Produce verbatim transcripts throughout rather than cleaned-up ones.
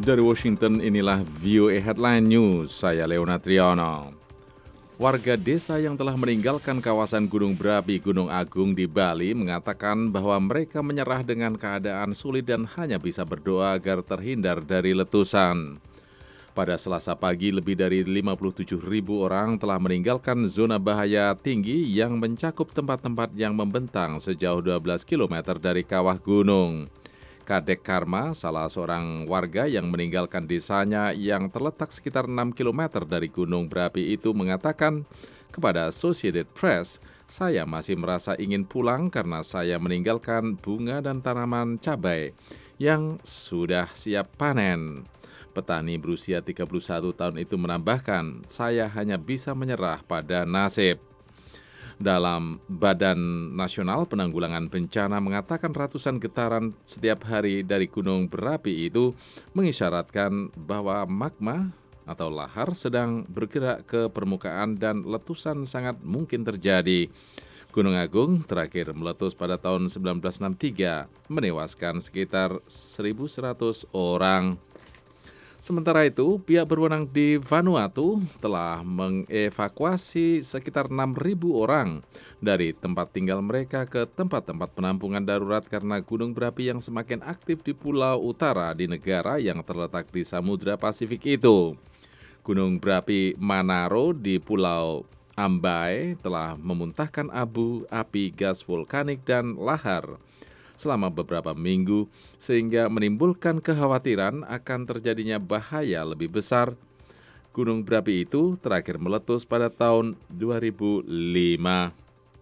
Dari Washington, inilah V O A Headline News, saya Leonard Triono. Warga desa yang telah meninggalkan kawasan Gunung Berapi Gunung Agung di Bali mengatakan bahwa mereka menyerah dengan keadaan sulit dan hanya bisa berdoa agar terhindar dari letusan. Pada Selasa pagi, lebih dari lima puluh tujuh ribu orang telah meninggalkan zona bahaya tinggi yang mencakup tempat-tempat yang membentang sejauh dua belas kilometer dari kawah gunung. Kadek Karma, salah seorang warga yang meninggalkan desanya yang terletak sekitar enam kilometer dari Gunung Berapi itu mengatakan kepada Associated Press, "Saya masih merasa ingin pulang karena saya meninggalkan bunga dan tanaman cabai yang sudah siap panen." Petani berusia tiga puluh satu tahun itu menambahkan, "Saya hanya bisa menyerah pada nasib." Dalam Badan Nasional Penanggulangan Bencana mengatakan ratusan getaran setiap hari dari Gunung Berapi itu mengisyaratkan bahwa magma atau lahar sedang bergerak ke permukaan dan letusan sangat mungkin terjadi. Gunung Agung terakhir meletus pada tahun seribu sembilan ratus enam puluh tiga, menewaskan sekitar seribu seratus orang. Sementara itu, pihak berwenang di Vanuatu telah mengevakuasi sekitar enam ribu orang dari tempat tinggal mereka ke tempat-tempat penampungan darurat karena gunung berapi yang semakin aktif di pulau utara di negara yang terletak di Samudra Pasifik itu. Gunung berapi Manaro di Pulau Ambae telah memuntahkan abu, api, gas vulkanik, dan lahar selama beberapa minggu sehingga menimbulkan kekhawatiran akan terjadinya bahaya lebih besar. Gunung berapi itu terakhir meletus pada tahun dua ribu lima.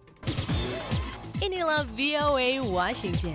Inilah V O A Washington.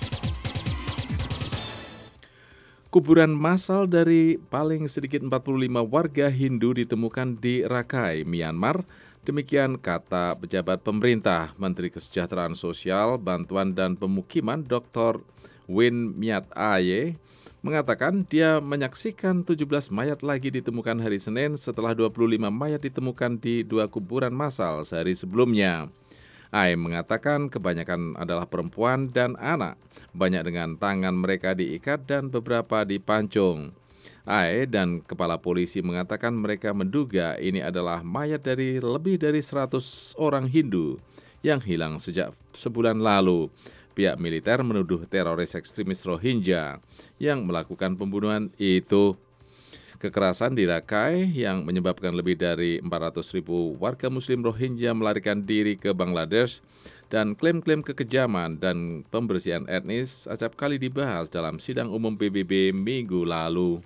Kuburan massal dari paling sedikit empat puluh lima warga Hindu ditemukan di Rakhine, Myanmar. Demikian kata pejabat pemerintah, Menteri Kesejahteraan Sosial, Bantuan dan Pemukiman Doktor Win Myat Aye mengatakan dia menyaksikan tujuh belas mayat lagi ditemukan hari Senin setelah dua puluh lima mayat ditemukan di dua kuburan massal sehari sebelumnya. Aye mengatakan kebanyakan adalah perempuan dan anak, banyak dengan tangan mereka diikat dan beberapa dipancung. Ae dan kepala polisi mengatakan mereka menduga ini adalah mayat dari lebih dari seratus orang Hindu yang hilang sejak sebulan lalu. Pihak militer menuduh teroris ekstremis Rohingya yang melakukan pembunuhan itu. Kekerasan di Rakhine yang menyebabkan lebih dari empat ratus ribu warga muslim Rohingya melarikan diri ke Bangladesh dan klaim-klaim kekejaman dan pembersihan etnis acap kali dibahas dalam sidang umum P B B minggu lalu.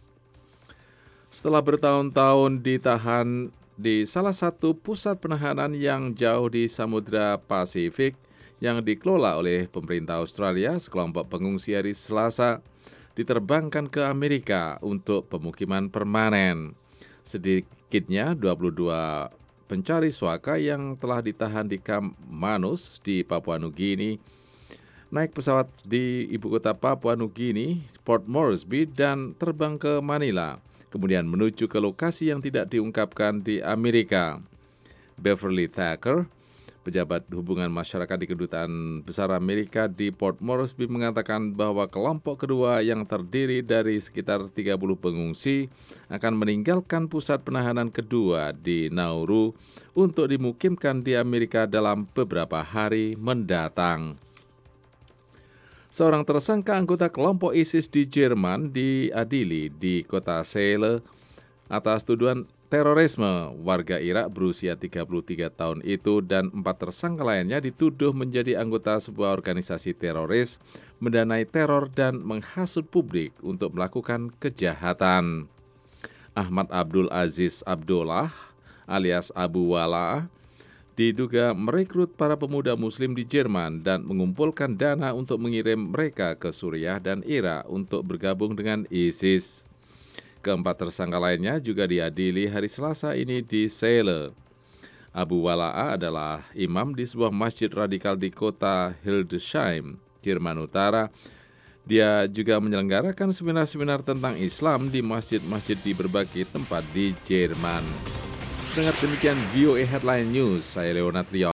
Setelah bertahun-tahun ditahan di salah satu pusat penahanan yang jauh di Samudra Pasifik yang dikelola oleh pemerintah Australia, sekelompok pengungsi hari Selasa diterbangkan ke Amerika untuk pemukiman permanen. Sedikitnya dua puluh dua pencari suaka yang telah ditahan di kamp Manus di Papua Nugini naik pesawat di ibu kota Papua Nugini, Port Moresby, dan terbang ke Manila, kemudian menuju ke lokasi yang tidak diungkapkan di Amerika. Beverly Thacker, pejabat hubungan masyarakat di Kedutaan Besar Amerika di Port Moresby, mengatakan bahwa kelompok kedua yang terdiri dari sekitar tiga puluh pengungsi akan meninggalkan pusat penahanan kedua di Nauru untuk dimukimkan di Amerika dalam beberapa hari mendatang. Seorang tersangka anggota kelompok ISIS di Jerman diadili di kota Celle atas tuduhan terorisme. Warga Irak berusia tiga puluh tiga tahun itu dan empat tersangka lainnya dituduh menjadi anggota sebuah organisasi teroris, mendanai teror dan menghasut publik untuk melakukan kejahatan. Ahmad Abdul Aziz Abdullah alias Abu Wala diduga merekrut para pemuda muslim di Jerman dan mengumpulkan dana untuk mengirim mereka ke Suriah dan Irak untuk bergabung dengan ISIS. Keempat tersangka lainnya juga diadili hari Selasa ini di Celle. Abu Wala'a adalah imam di sebuah masjid radikal di kota Hildesheim, Jerman Utara. Dia juga menyelenggarakan seminar-seminar tentang Islam di masjid-masjid di berbagai tempat di Jerman. Dengar demikian V O A Headline News, saya Leonard Triono.